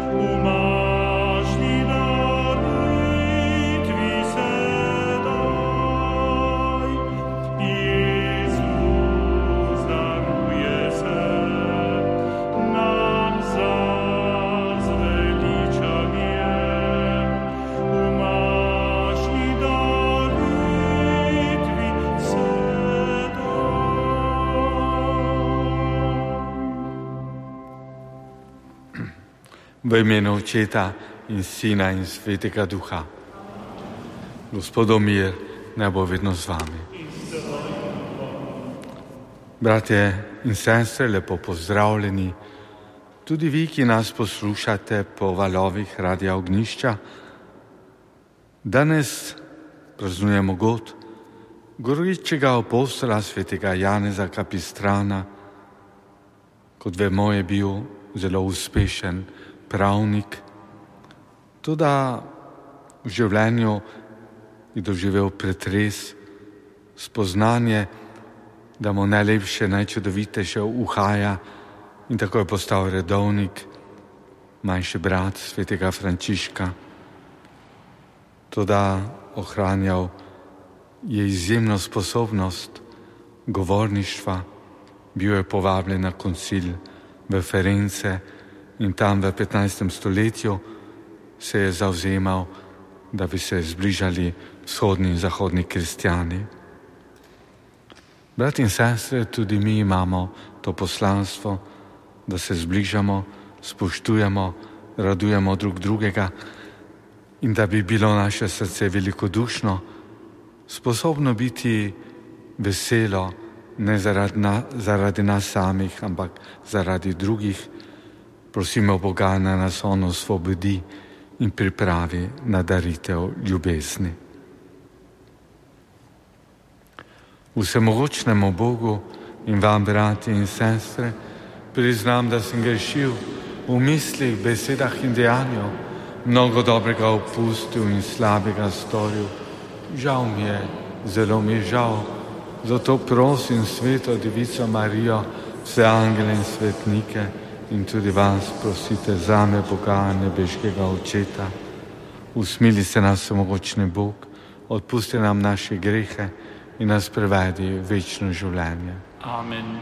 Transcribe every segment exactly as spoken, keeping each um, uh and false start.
V imenu Očeta in Sina in Svetega Duha. Gospodov mir naj bo vedno z vami. Bratje in sestre, lepo pozdravljeni. Tudi vi, ki nas poslušate po valovih Radia Ognjišča. Danes praznujemo god goričkega apostola svetega Janeza Kapistrana. Kot vemo, je bil zelo uspešen pravnik, tudi v življenju je doživel pretres, spoznanje, da mu najlepše, najčudovitejše uhaja in tako je postal redovnik, manjši brat svetega Frančiška. Tudi ohranjal je izjemno sposobnost govorništva, bil je povabljen na koncil v Firence in tam v petnajstem stoletju se je zavzemal, da bi se zbližali vzhodni in zahodni kristjani. Brat in sestre, tudi mi imamo to poslanstvo, da se zbližamo, spoštujemo, radujemo drug drugega in da bi bilo naše srce velikodušno, sposobno biti veselo, ne zaradi, na, zaradi nas samih, ampak zaradi drugih. Prosimo Boga, da nas on osvobodi in pripravi na daritev ljubezni. Vsemogočnemu Bogu in vam, bratje in sestre, priznam, da sem grešil v mislih, besedah in dejanju, mnogo dobrega opustil in slabega storil. Žal mi je, zelo mi je žal, zato prosim Sveto Devico Marijo, vse angele in svetnike, in tudi vas prosite zame, Boga, nebeškega Očeta. Usmili se nas vsemogočni Bog, odpusti nam naše grehe in nas prevedi v večno življenje. Amen.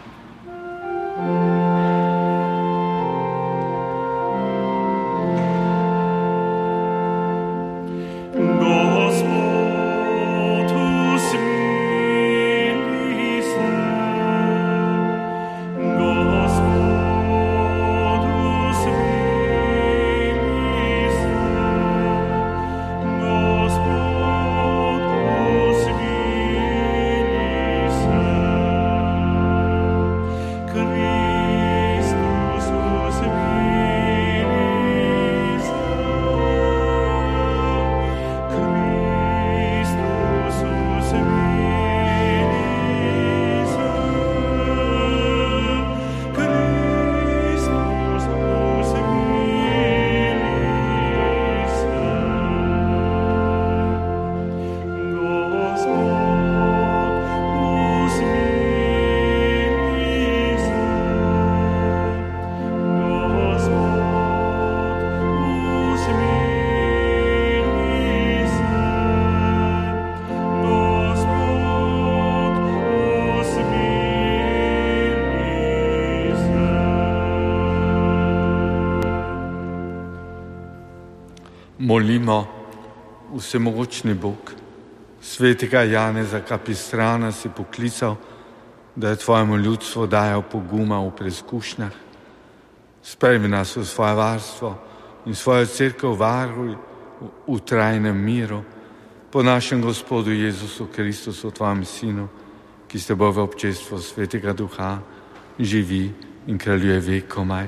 Molimo, vsemogočni Bog, svetega Janeza Kapistrana si poklical, da je tvojemu ljudstvu dajal poguma v preizkušnjah. Sprejmi nas v svoje varstvo in svojo cerkev varuj v trajnem miru po našem Gospodu Jezusu Kristusu, tvojem Sinu, ki s teboj v občestvu Svetega Duha živi in kraljuje vekomaj.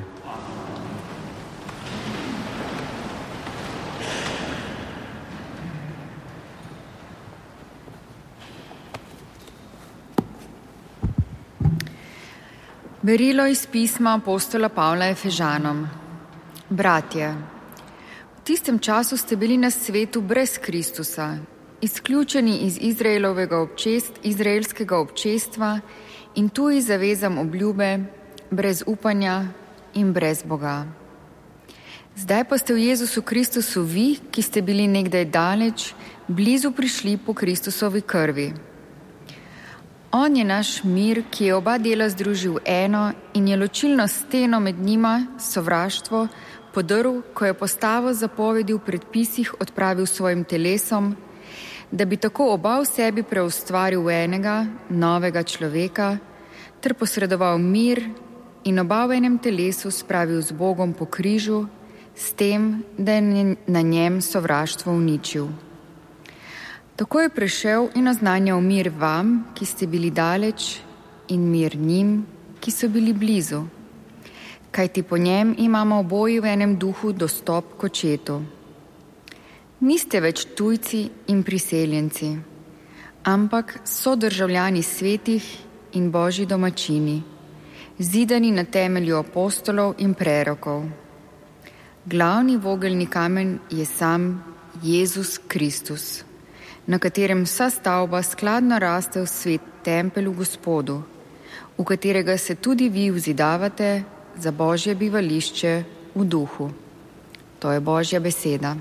Berilo iz pisma apostola Pavla Efežanom. Bratje, v tistem času ste bili na svetu brez Kristusa, izključeni iz Izraelovega občest, izraelskega občestva in tuji zavezam obljube, brez upanja in brez Boga. Zdaj pa ste v Jezusu Kristusu vi, ki ste bili nekdaj daleč, blizu prišli po Kristusovi krvi. On je naš mir, ki je oba dela združil eno in je ločilno steno med njima, sovraštvo, podrl, ko je postavo zapovedi v predpisih odpravil svojim telesom, da bi tako oba v sebi preustvaril v enega, novega človeka, ter posredoval mir in oba v enem telesu spravil z Bogom po križu, s tem, da je na njem sovraštvo uničil. Tako je prišel in oznanjal mir vam, ki ste bili daleč, in mir njim, ki so bili blizu. Kajti po njem imamo oboji v enem duhu dostop k očetu. Niste več tujci in priseljenci, ampak so državljani svetih in Božji domačini, zidani na temelju apostolov in prerokov. Glavni vogelni kamen je sam Jezus Kristus, na katerem vsa stavba skladno raste v svet tempelj v Gospodu, v katerega se tudi vi vzidavate za Božje bivališče v duhu. To je Božja beseda.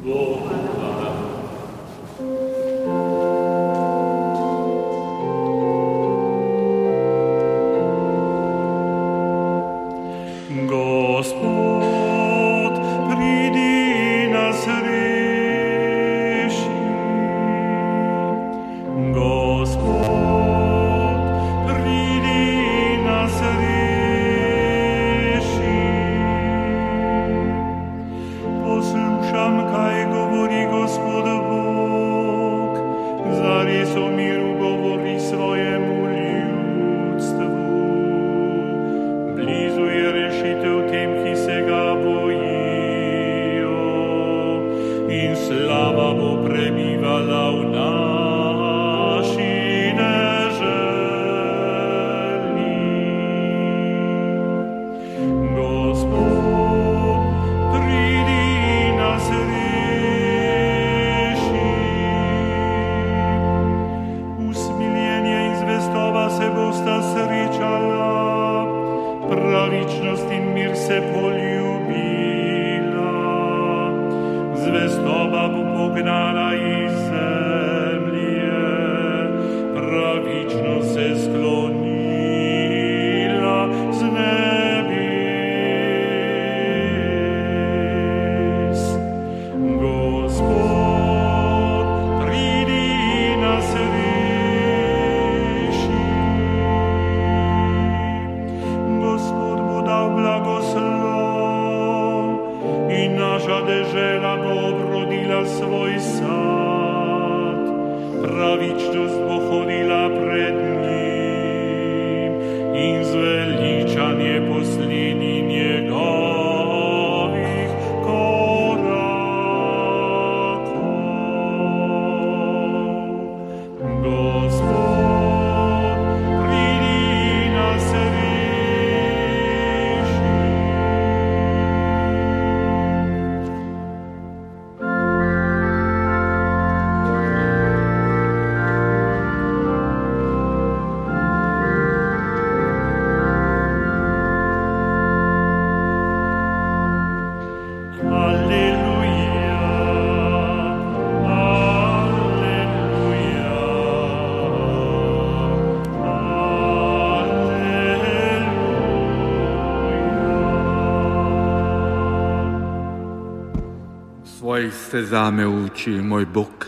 Svojih steza me uči, moj Bog,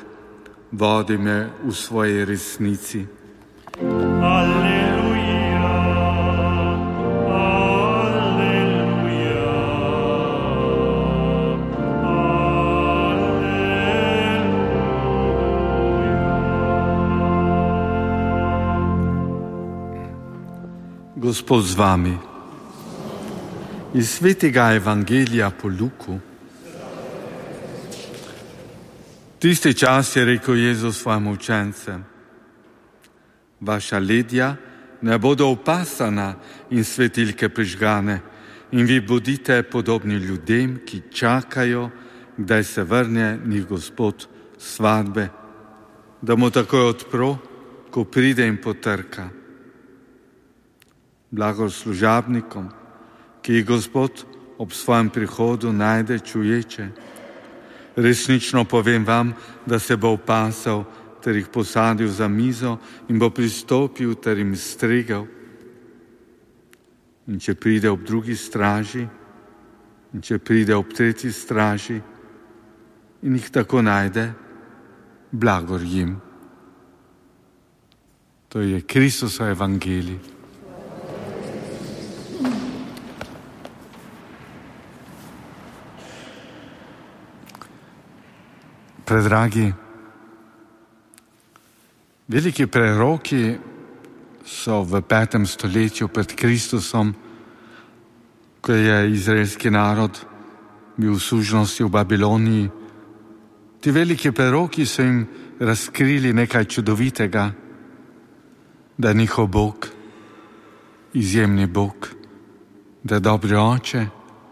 vodi me v svoji resnici. Aleluja, aleluja, aleluja. Gospod z vami. Iz svetega evangelija po Luku. Tisti čas je rekel Jezus svojim učencem: vaša ledja ne bodo opasana in svetilke prižgane, in vi bodite podobni ljudem, ki čakajo, kdaj se vrne njih Gospod svatbe, da mu takoj odpro, ko pride in potrka. Blago služabnikom, ki jih Gospod ob svojem prihodu najde čuječe. Resnično povem vam, da se bo opasal ter jih posadil za mizo in bo pristopil ter jim stregel. In če pride ob drugi straži, in če pride ob tretji straži in jih tako najde, blagor jim. To je Kristusov evangelij. Predragi, veliki preroki so v petem stoletju pred Kristusom, ko je izraelski narod bil v služnosti v Babiloniji. Ti veliki preroki so jim razkrili nekaj čudovitega, da je njihov Bog izjemni Bog, da je dobri oče,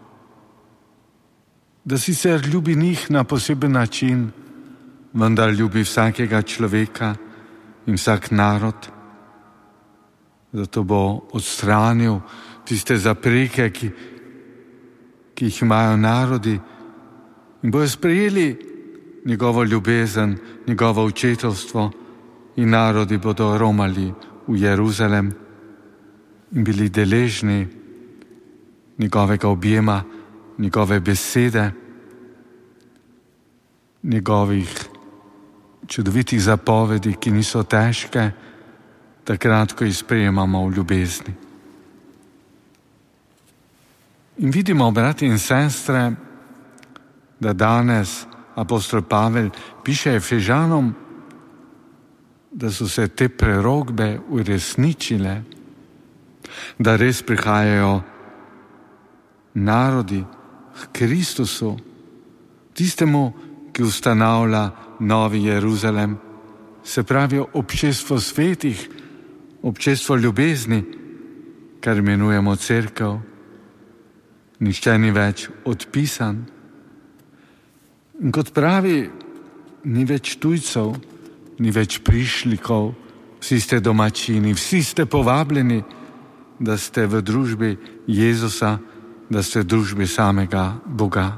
da sicer ljubi njih na poseben način, vendar ljubi vsakega človeka in vsak narod. Zato bo odstranil tiste zapreke, ki, ki jih imajo narodi, in bojo sprejeli njegovo ljubezen, njegovo očetovstvo, in narodi bodo romali v Jeruzalem in bili deležni njegovega objema, njegove besede, njegovih čudovitih zapovedi, ki niso težke, takrat, ko jih sprejemamo v ljubezni. In vidimo, brati in sestre, da danes apostol Pavel piše Efežanom, da so se te prerokbe uresničile, da res prihajajo narodi k Kristusu, tistemu, ki ustanavlja novi Jeruzalem, se pravi občestvo svetih, občestvo ljubezni, kar imenujemo cerkev. Nihče ni več odpisan. In kot pravi, ni več tujcev, ni več prišlikov, vsi ste domačini, vsi ste povabljeni, da ste v družbi Jezusa, da ste v družbi samega Boga.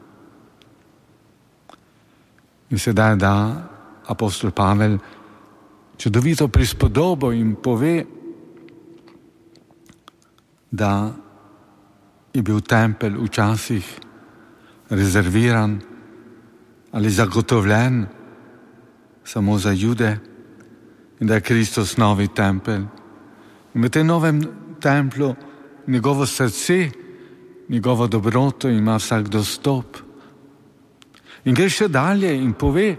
In sedaj da apostol Pavel čudovito prispodobo in pove, da je bil tempelj včasih rezerviran ali zagotovljen samo za Jude in da je Kristus novi tempelj. In v tem novem templju njegovo srce, njegovo dobroto ima vsak dostop. In gre še dalje in pove,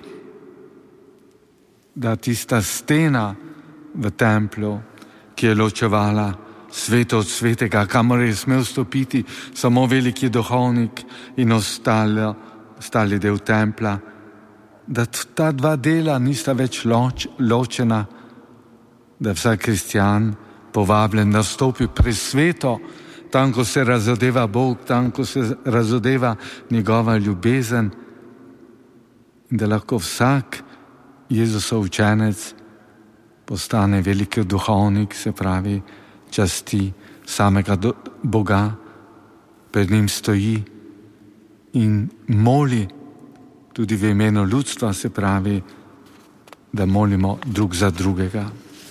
da tista stena v templju, ki je ločevala sveto od svetega, kamor je smel stopiti samo veliki duhovnik in ostali, ostali del templja, da ta dva dela nista več loč, ločena, da je vsak kristjan povabljen, da stopi presveto, tam, ko se razodeva Bog, tam, ko se razodeva njegova ljubezen, in da lahko vsak Jezusov učenec postane veliki duhovnik, se pravi časti samega do, Boga, pred njim stoji in moli tudi v imenu ljudstva, se pravi, da molimo drug za drugega.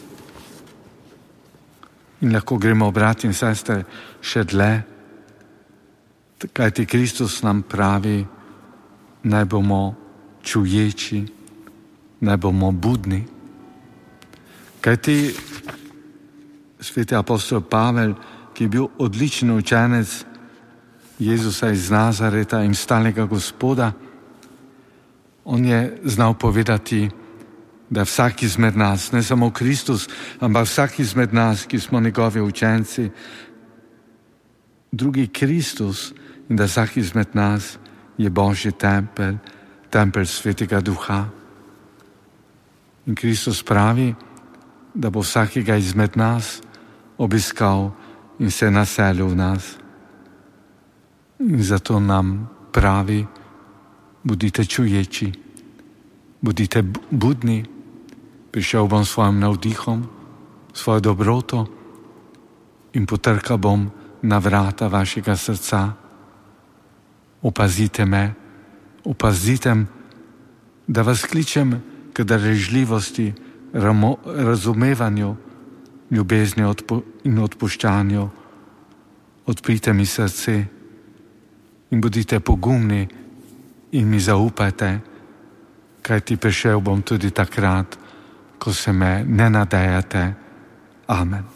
In lahko gremo, brat in sestre, še dlje, kajti Kristus nam pravi, naj bomo čuječi, naj bomo budni. Kajti sveti apostol Pavel, ki je bil odličen učenec Jezusa iz Nazareta in stalnega Gospoda, on je znal povedati, da vsak izmed nas, ne samo Kristus, ampak vsak izmed nas, ki smo njegovi učenci, drugi Kristus, in da vsak izmed nas je Božji tempelj, tempelj Svetega Duha. In Kristus pravi, da bo vsakega izmed nas obiskal in se naselil v nas. In zato nam pravi, bodite čuječi, bodite budni, prišel bom s svojim navdihom, svojo dobroto in potrkal bom na vrata vašega srca opazite me, opazite, da vas kličem k darežljivosti, ramo, razumevanju, ljubezni odpo, in odpuščanju. Odprite mi srce in bodite pogumni in mi zaupajte, kajti prišel bom tudi takrat, ko se me ne nadejate. Amen.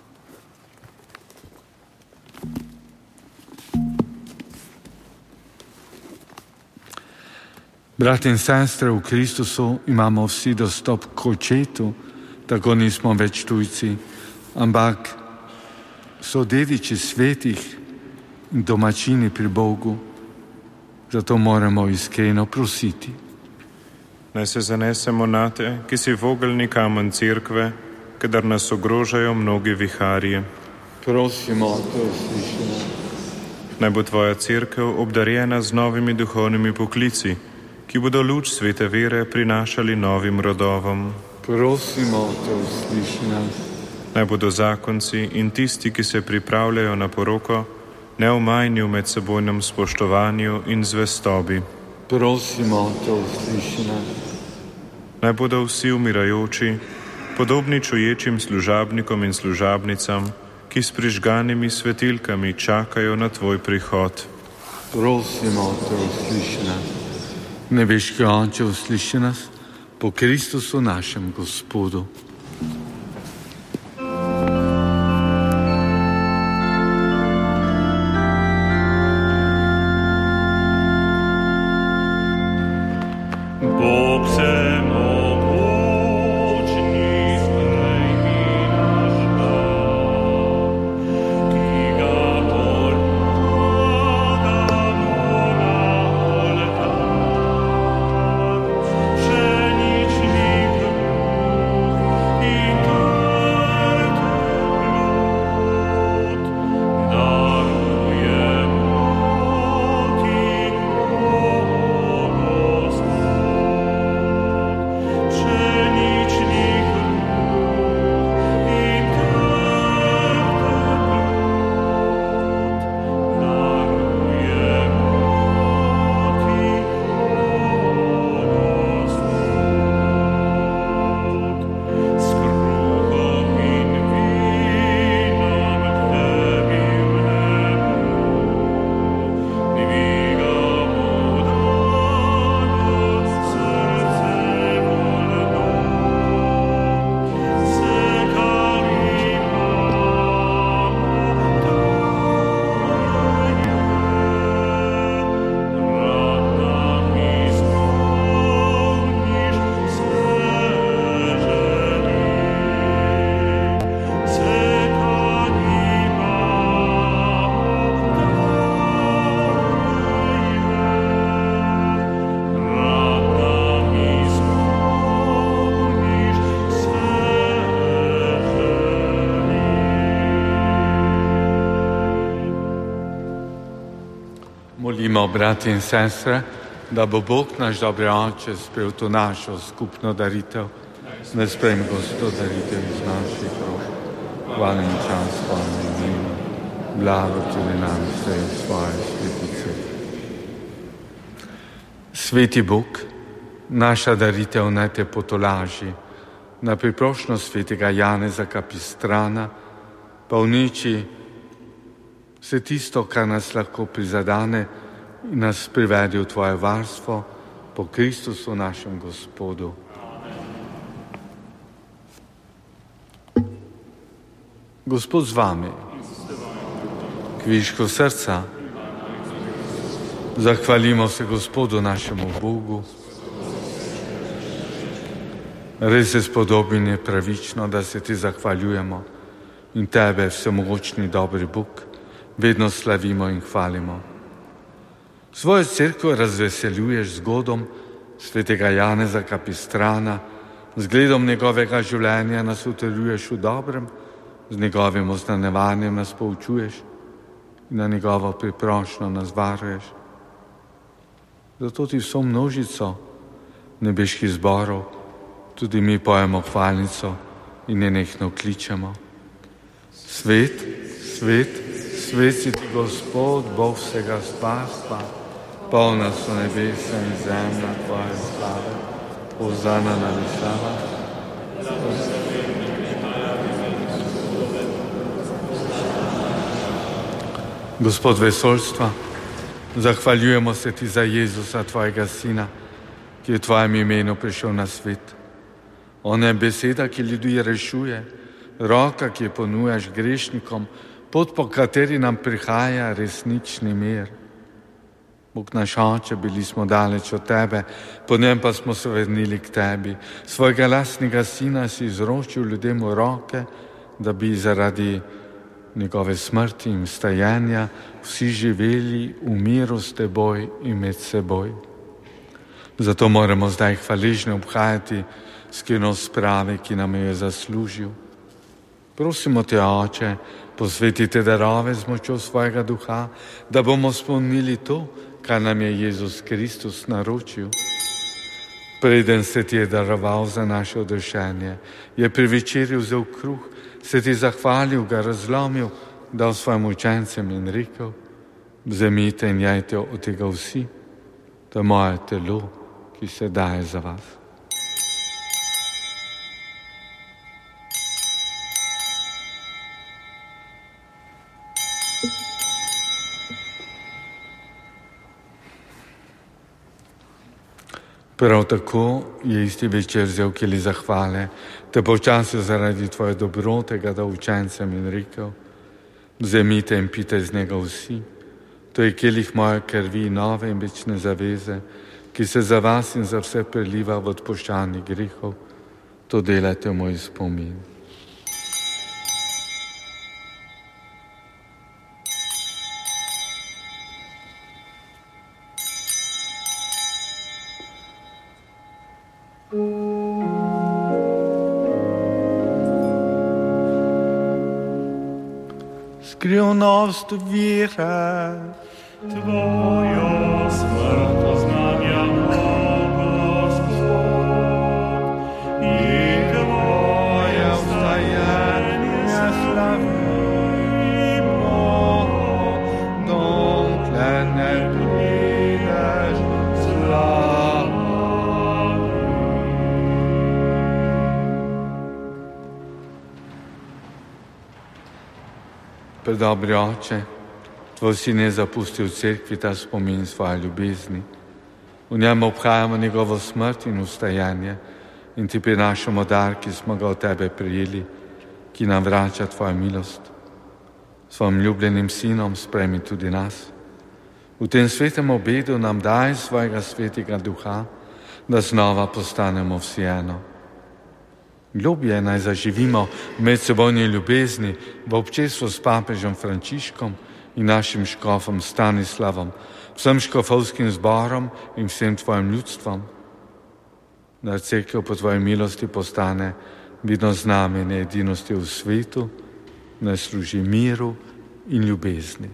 Brati in sestre, v Kristusu imamo vsi dostop k očetu, tako nismo več tujci, ampak so dediči svetih in domačini pri Bogu, zato moramo iskreno prositi. Naj se zanesemo nate, ki si vogelni kamen cerkve, kadar nas ogrožajo mnogi viharji. Prosimo, to je slišeno. Naj bo tvoja cerkev obdarjena z novimi duhovnimi poklici, ki bodo luč svete vere prinašali novim rodovom. Prosimo, to usliši nas. Naj bodo zakonci in tisti, ki se pripravljajo na poroko, neomajni v medsebojnem spoštovanju in zvestobi. Prosimo, to usliši nas. Naj bodo vsi umirajoči, podobni čuječim služabnikom in služabnicam, ki s prižganimi svetilkami čakajo na tvoj prihod. Prosimo, to usliši nas. Nebeški Oče, usliši nas po Kristusu našem Gospodu. Molimo, brati in sestre, da bo Bog naš dobri Oče sprejel to našo skupno daritev. Ne sprejmi Gospod daritev iz naših rok. Hvala in čas, hvala in mimo. Blago tudi nam vse v svoje svetice. Sveti Bog, naša daritev naj te potolaži. Na priprošnjo svetega Janeza Kapistrana pa uniči vse tisto, kar nas lahko prizadane in nas privede v tvoje varstvo po Kristusu našem Gospodu. Gospod z vami, kviško srca, zahvalimo se Gospodu našemu Bogu. Res je spodobno in pravično, da se ti zahvaljujemo in tebe, vsemogočni dobri Bog, vedno slavimo in hvalimo. Svojo cerkev razveseljuješ zgodom svetega Janeza Kapistrana, zgledom njegovega življenja nas utrjuješ v dobrem, z njegovim oznanevanjem nas poučuješ in na njegovo priprošnjo nas varuješ. Zato ti vso množico nebeških zborov tudi mi pojemo hvalnico in nenehno kličemo. Svet, svet, svet si ti Gospod, Bog vsega stvarstva, polna so nebesa in zemlja tvoje slave, hozana na višavah. Gospod vesoljstva, zahvaljujemo se ti za Jezusa, tvojega sina, ki je v tvojem imenu prišel na svet. On je beseda, ki ljudi rešuje, roka, ki je ponujaš grešnikom, pot, po kateri nam prihaja resnični mir. Bog naš Oče, bili smo daleč od tebe, po njem pa smo se vrnili k tebi. Svojega lastnega sina si izročil ljudem v roke, da bi zaradi njegove smrti in vstajenja vsi živeli v miru s teboj in med seboj. Zato moramo zdaj hvaležno obhajati skrivnost sprave, ki nam je zaslužil. Prosimo te, Oče, posveti te darove z močjo svojega duha, da bomo spomnili to, kar nam je Jezus Kristus naročil. Preden se ti je daroval za naše odrešenje, je pri večerju vzel kruh, se ti zahvalil, ga razlomil, dal svojim učencem in rekel: vzemite in jejte od tega vsi, to je moje telo, ki se daje za vas. Prav tako je isti večer vzel kelih zahvale, te počasil zaradi tvoje dobrote ga dal učencem in rekel: vzemite in pite z njega vsi, to je kelih moje krvi, nove in večne zaveze, ki se za vas in za vse preliva v odpuščanje grehov. To delajte v moj spomin. Skrivnost vire, Tvojo smrt poznanja, Gospod, in Tvoje vstajanje slavimo, dokler ne prideš slavi. Predobri Oče, tvoj sin je zapustil v cerkvi ta spomin svoje ljubezni. V njem obhajamo njegovo smrt in vstajanje in ti prinašamo dar, ki smo ga od tebe prijeli, ki nam vrača tvojo milost. Svojim ljubljenim sinom sprejmi tudi nas. V tem svetem obedu nam daj svojega svetega duha, da znova postanemo vsi eno. Globje naj zaživimo medsebojni ljubezni v občestvu s papežem Frančiškom in našim škofom Stanislavom, vsem škofovskim zborom in vsem tvojim ljudstvom. Da cerkev po tvoji milosti postane vidno znamenje edinosti v svetu, naj služi miru in ljubezni.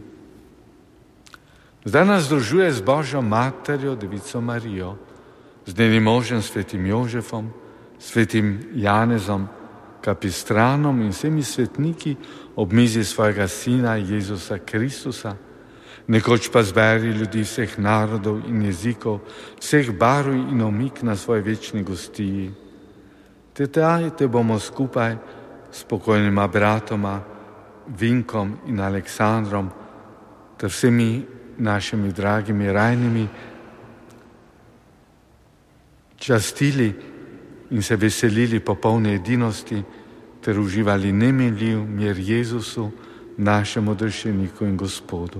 Zdaj nas združuje z Božjo materjo, Devico Marijo, z njenim možem svetim Jožefom, svetim Janezom, Kapistranom in vsemi svetniki ob mizi svojega sina Jezusa Kristusa, nekoč pa zberi ljudi vseh narodov in jezikov, vseh barv in omik na svoj večni gostiji. Te te bomo skupaj s pokojnima bratoma Vinkom in Aleksandrom ter vsemi našimi dragimi rajnimi častili in se veselili popolne edinosti ter uživali nemenljiv mir Jezusu, našemu odrešeniku in Gospodu.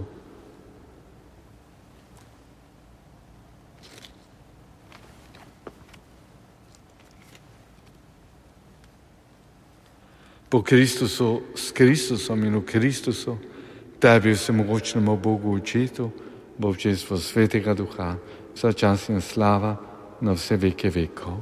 Po Kristusu, s Kristusom in v Kristusu, tebi vsemogočnemu Bogu Očetu, v občestvu Svetega Duha, vsa čast in slava na vse veke vekov.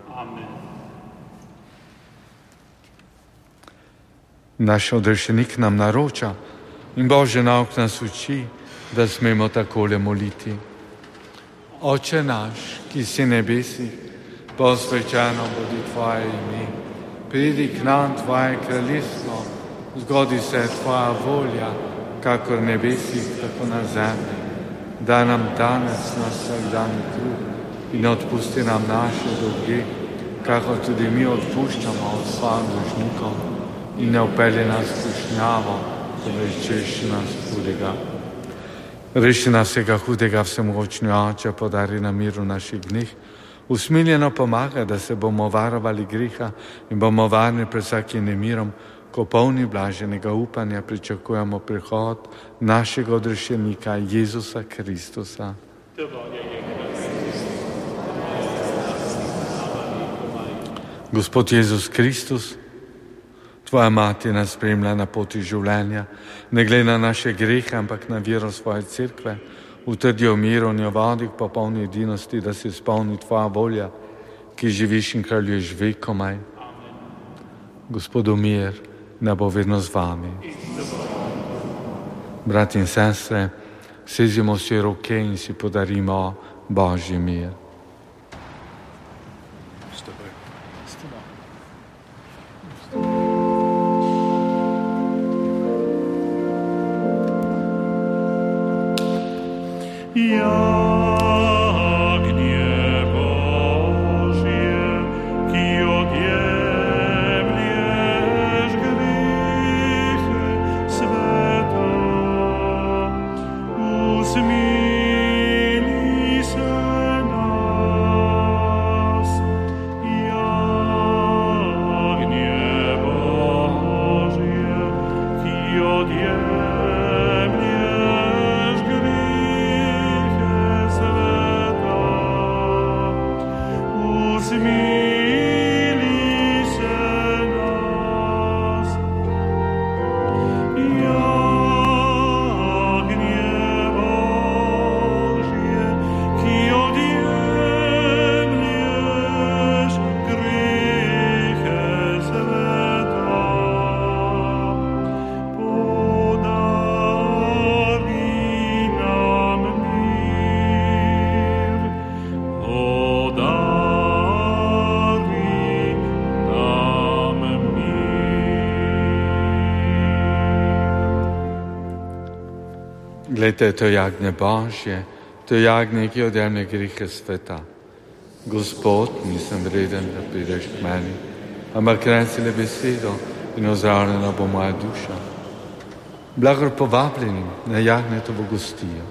Naš odrešenik nam naroča in Božji nauk nas uči, da smemo takole moliti. Oče naš, ki si nebesi, posvečeno bodi tvoje ime, pridi k nam tvoje kraljestvo, zgodi se tvoja volja, kakor nebesi, tako na zemlji. Daj nam danes naš vsakdanji kruh in odpusti nam naše dolge, kako tudi mi odpuščamo svojim dolžnikom, in ne vpelji nas v skušnjavo, temveč reši nas hudega. Reši nas vsega hudega, vsemogočni Oče, podari nam mir v naših dneh, usmiljeno pomaga, da se bomo varovali greha in bomo varni pred vsakim nemirom, ko polni blaženega upanja pričakujemo prihod našega odrešenika Jezusa Kristusa. Gospod Jezus Kristus, Tvoja mati nas spremlja na poti življenja, ne glede na naše grehe, ampak na vero svoje cerkve, utrdi v miru in jo vodi k popolni edinosti, da se izpolni Tvoja volja, ki živiš in kraljuješ vekomaj. Gospodu mir, da bo vedno z vami. Brati in sestre, sežimo si roke in si podarimo Božji mir. Glejte, to je jagnje Božje, to je jagnje, ki odjemlje grehe sveta. Gospod, nisem vreden, da prideš k meni, ampak reci le besedo in ozdravljena bo moja duša. Blagor povabljenim na jagnjetovo gostijo.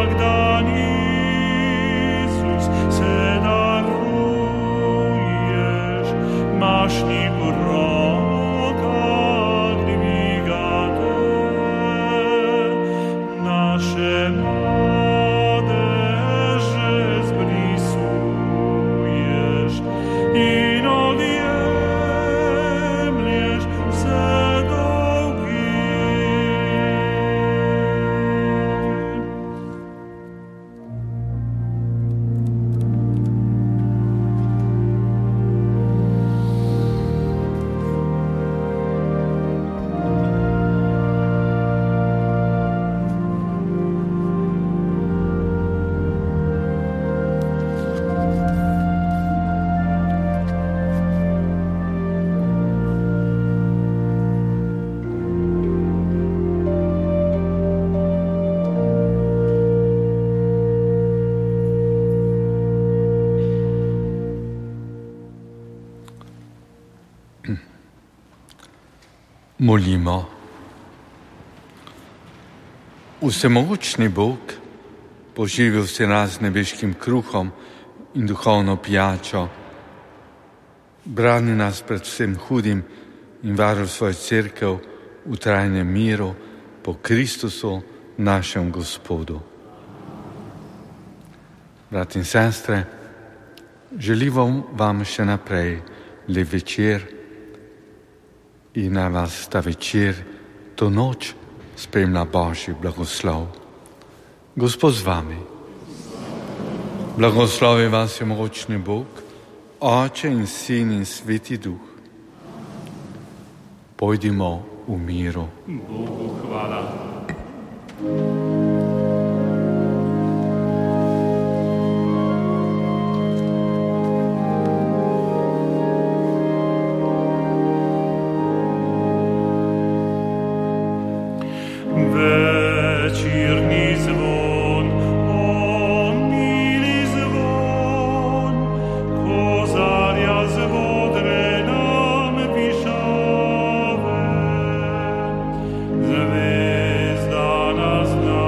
Molimo. Vsemogočni Bog, poživil si nas z nebeškim kruhom in duhovno pijačo, brani nas pred vsem hudim in varuj svojo cerkev v trajnem miru po Kristusu, našem Gospodu. Brat in sestre, želimo vam še naprej lep večer in naj vas ta večer, to noč spremlja Božji blagoslov. Gospod z vami. Blagoslovi vas je mogočni Bog, Oče in Sin in Sveti Duh. Pojdimo v miru. Bogu hvala. Večerni zvon, o mili zvon, ko zarja zvodre nam višave, zvezda nas zna.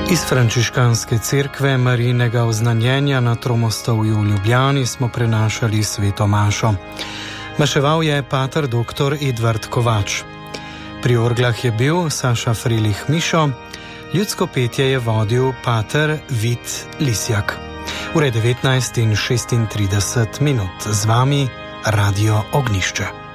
Iz frančiškanske cerkve Marijinega oznanjenja na Tromostovju v Ljubljani smo prenašali sveto mašo. Maševal je pater doktor Edvard Kovač. Pri orglah je bil Saša Frelih Mišo, ljudsko petje je vodil pater Vid Lisjak. Ure devetnajst in šestintrideset minut, z vami Radio Ognjišče.